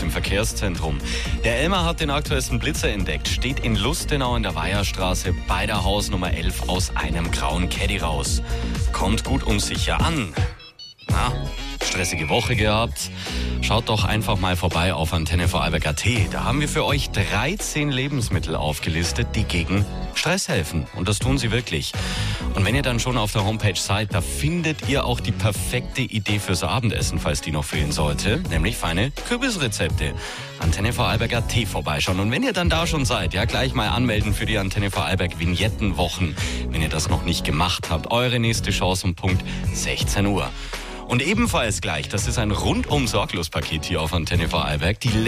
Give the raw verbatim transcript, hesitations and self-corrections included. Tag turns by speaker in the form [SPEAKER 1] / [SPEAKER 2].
[SPEAKER 1] im Verkehrszentrum. Der Elmar hat den aktuellsten Blitzer entdeckt, steht in Lustenau in der Weiherstraße bei der Hausnummer elf aus einem grauen Caddy raus. Kommt gut und sicher an. Na, stressige Woche gehabt? Schaut doch einfach mal vorbei auf Antenne Vorarlberg Punkt at. Da haben wir für euch dreizehn Lebensmittel aufgelistet, die gegen Stress helfen. Und das tun sie wirklich. Und wenn ihr dann schon auf der Homepage seid, da findet ihr auch die perfekte Idee fürs Abendessen, falls die noch fehlen sollte. Nämlich feine Kürbisrezepte. Antenne Vorarlberg Punkt at vorbeischauen. Und wenn ihr dann da schon seid, ja, gleich mal anmelden für die Antenne Vorarlberg Vignettenwochen. Wenn ihr das noch nicht gemacht habt, eure nächste Chance um Punkt sechzehn Uhr. Und ebenfalls gleich, das ist ein rundum sorglos Paket hier auf Antenne Vorarlberg, die